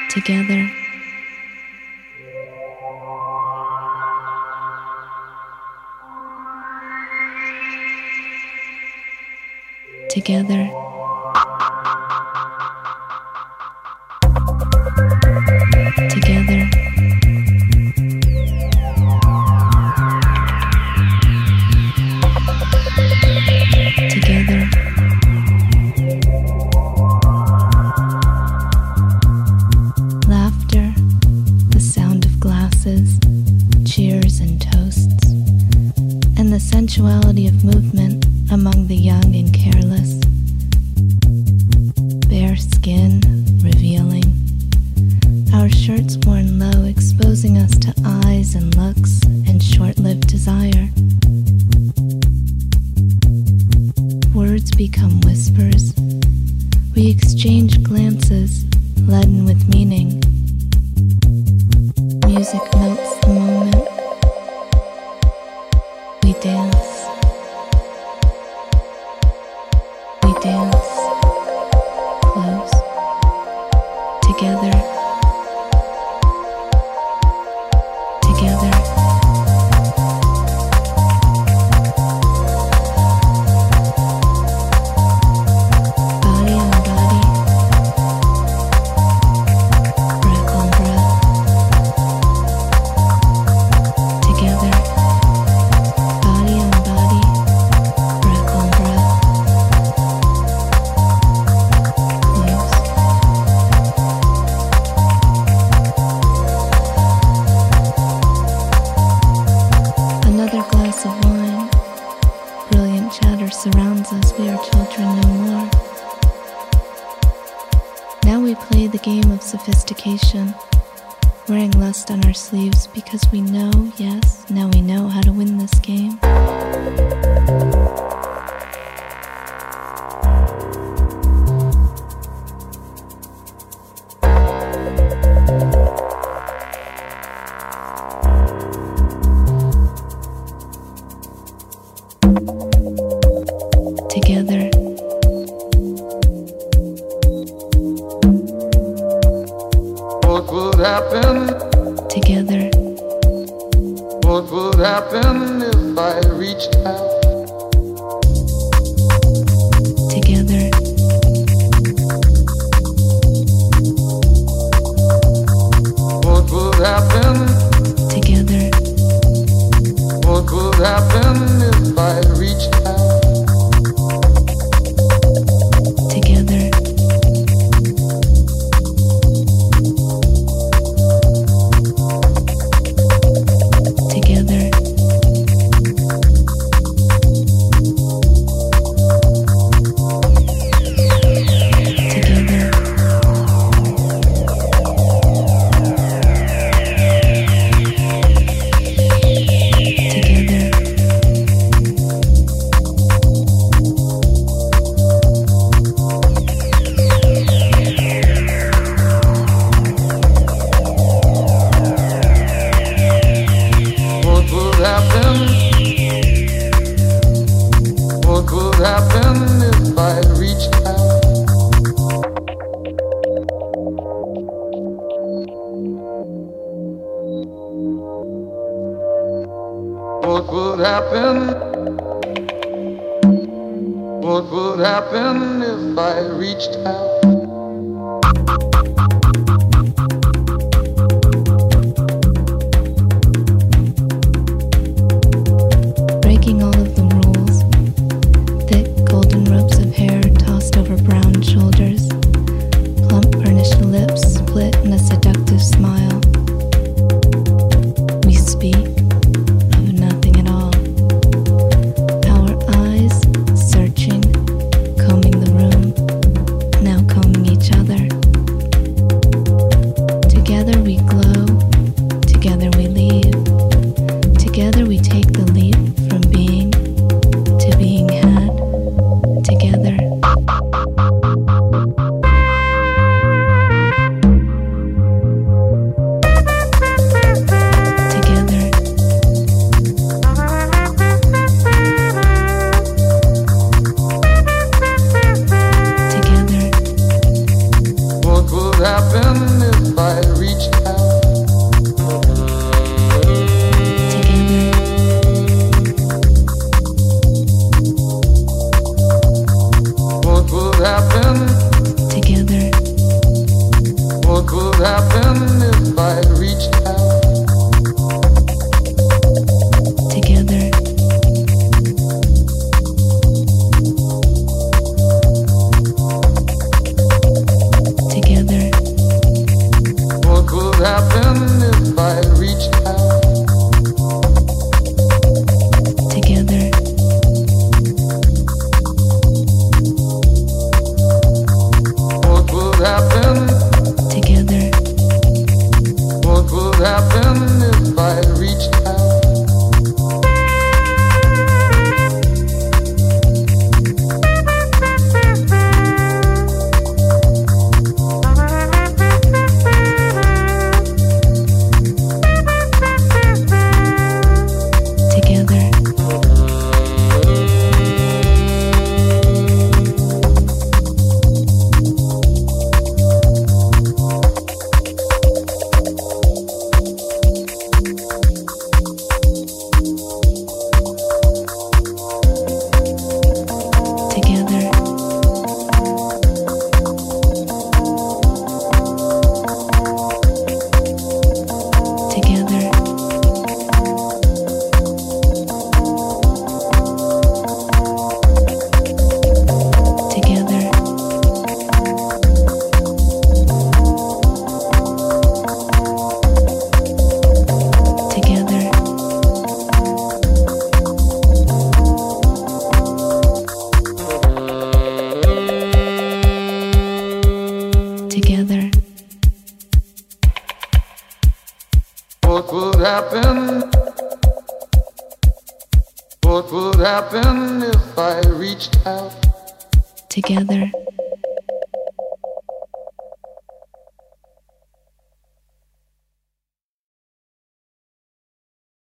together. Together. Together. Together. Laughter, the sound of glasses, cheers and toasts, and the sensuality of movement among the young and careless. Bare skin revealing, our shirts worn low exposing us to eyes and looks and short-lived desire. Words become whispers. We exchange glances laden with meaning. Music melts the moment. We dance. We dance. Close. Together. Together. Body on body. Breath on breath. Together. Body on body. Breath on breath. Close. Another glass of wine. Brilliant chatter surrounds us. We are children no more. Now we play the game of sophistication, wearing lust on our sleeves because we know, yes, now we know how to win this game. Together. What would happen? Together. What would happen if I reached out? Together. What would happen? Together. What would happen if I reached out? Together. Together. Together. Together. What would happen? What would happen if I reached out? What would happen? What would happen if I reached out? Breaking all of the rules. Thick golden ropes of hair tossed over brown shoulders. Plump burnished lips split in a seductive smile. We speak of nothing at all. Our eyes searching, combing the room, now combing each other. Together we glow, together we leave. Together we take the leap from being to being had. Together. Together. Together. What would happen if I together. What would happen? What would happen if I reached out together?